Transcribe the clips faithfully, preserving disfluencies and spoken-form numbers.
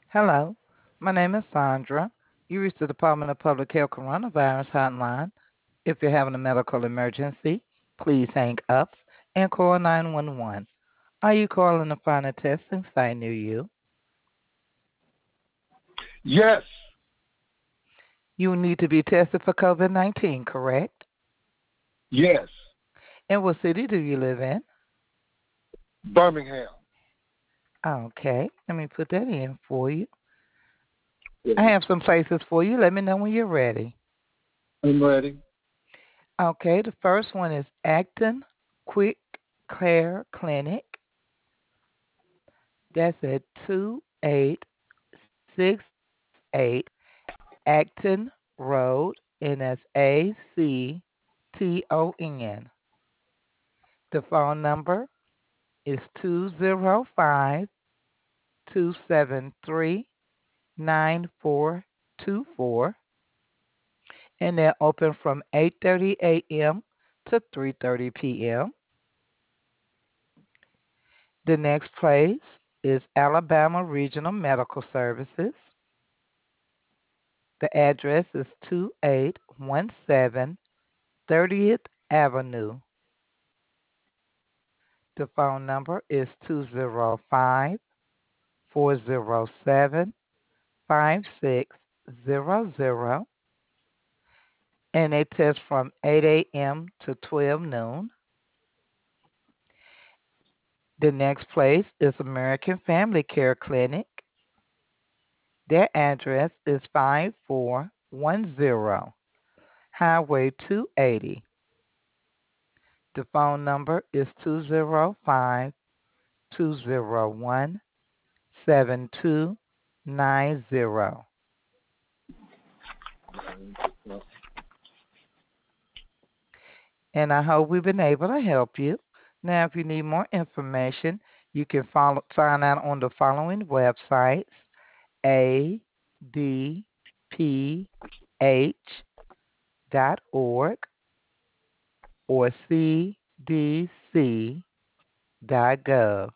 Hello, my name is Sandra. You reached the Department of Public Health Coronavirus Hotline. If you're having a medical emergency, please hang up and call nine one one. Are you calling to find a testing site near you? Yes, You need to be tested for COVID nineteen, correct? yes. And what city do you live in? Birmingham. Okay, let me put that in for you. I Ready. have some places for you. Let me know when you're ready. I'm ready. Okay, the first one is Acton Quick Care Clinic. That's at two eight six eight Acton Road, and that's A C T O N. The phone number is two zero five, two seven three, nine four two four, and they're open from eight thirty a m to three thirty p m. The next place is Alabama Regional Medical Services. The address is two eight one seven thirtieth Avenue. The phone number is two zero five, four zero seven, five six zero zero, and they test from eight a m to twelve noon. The next place is American Family Care Clinic. Their address is five four one zero Highway two eighty. The phone number is two zero five, two zero one, seven two nine zero. And I hope we've been able to help you. Now, if you need more information, you can follow, find out on the following websites: A D P H dot org or C D C dot gov.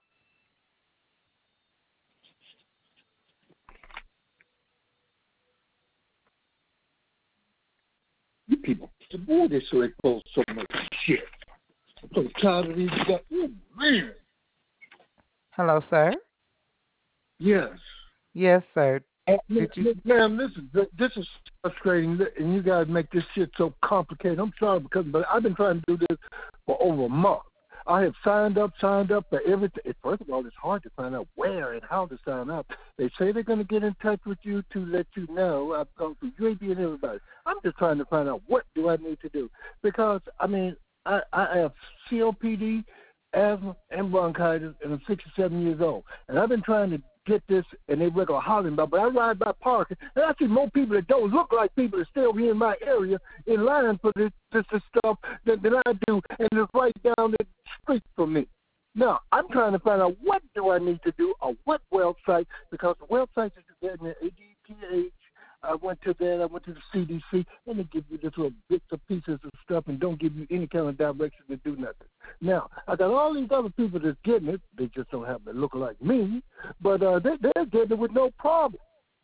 You people, the boy, they so expose so much shit. I'm so tired of these guys. Oh, man. Hello, sir. Yes. Yes, sir. Uh, Did you? ma'am, this is this is frustrating, and you guys make this shit so complicated. I'm sorry because, but I've been trying to do this for over a month. I have signed up, signed up for everything. First of all, it's hard to find out where and how to sign up. They say they're going to get in touch with you to let you know. I've gone through U A B and everybody. I'm just trying to find out what do I need to do because I mean I, I have C O P D, asthma, and bronchitis, and I'm sixty-seven years old, and I've been trying to get this, and they regular hollering about, but I ride by parking, and I see more people that don't look like people that still be in my area in line for this this, this stuff than, than I do, and it's right down the street from me. Now, I'm trying to find out what do I need to do or what website, because the website that you get in the A D P H, I went to that, I went to the C D C, and they give you just little bits of pieces of stuff and don't give you any kind of direction to do nothing. Now, I got all these other people that's getting it, they just don't happen to look like me, but uh, they, they're getting it with no problem.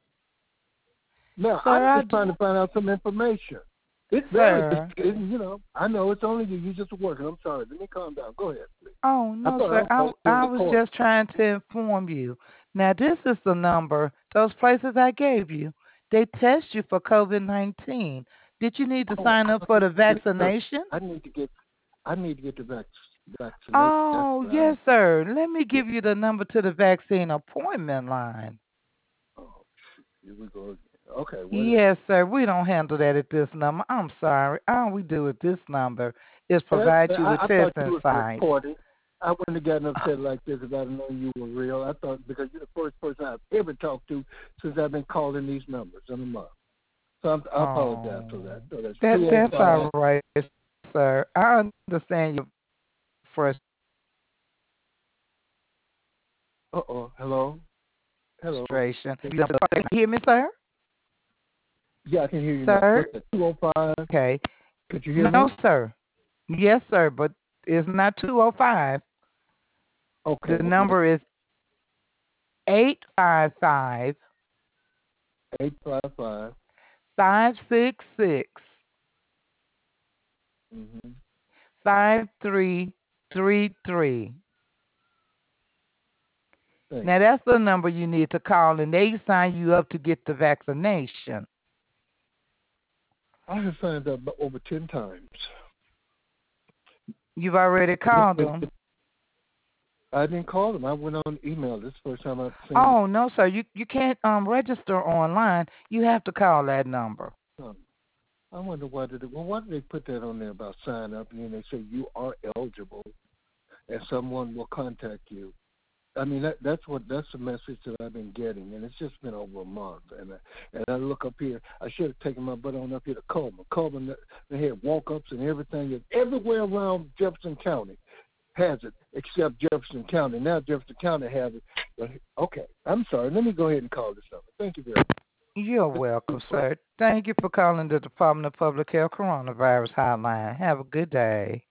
Now, Sir, I'm I just d- trying to find out some information. It's very, sir. it, you know, I know it's only you, you just working. I'm sorry. Let me calm down. Go ahead, please. Oh, I no, thought I sir. was I, supposed to I was record. just trying to inform you. Now, this is the number, those places I gave you. They test you for COVID nineteen. Did you need to Oh, sign up I for the need to get, vaccination? I need to get, I need to get the vac- vaccination. That's Oh, what I yes, need sir. Let me to get. give you the number to the vaccine appointment line. Oh, here we go again. Okay, what is Yes, sir. We don't handle that at this number. I'm sorry. All we do at this number is it? provide you I, with I thought testing you was sites. recording. I wouldn't have gotten upset like this if I'd known you were real. I thought because you're the first person I've ever talked to since I've been calling these numbers in a month. So I'm, I apologize for Oh, that. So that's that that's all two oh five. right, sir. I understand your Uh oh. Hello. Hello. frustration. You can hear me, sir? Yeah, I can hear you now. Sir? What's that? two oh five. Okay. Could you hear No, me? sir. Yes, sir, but it's not two oh five. Okay. The What? number is eight five five. eight five five. five six six, Mm-hmm. five three three three. Thank Now you. that's the number you need to call, and they sign you up to get the vaccination. I have signed up over ten times. You've already called them. I didn't call them. I went on email. This is the first time I've seen Oh no, sir. You you can't um register online. You have to call that number. it. I wonder why did it, well, why did they put that on there about sign up and then they say you are eligible and someone will contact you. I mean that that's what that's the message that I've been getting, and it's just been over a month. And I, and I look up here. I should have taken my butt on up here to Coleman. Coleman, they had walk ups and everything. It's everywhere around Jefferson County has it except Jefferson County. Now Jefferson County has it. But okay, I'm sorry. Let me go ahead and call this number. Thank you very You're welcome, sir. Thank you for calling the Department of Public Health Coronavirus Hotline. Have a good day.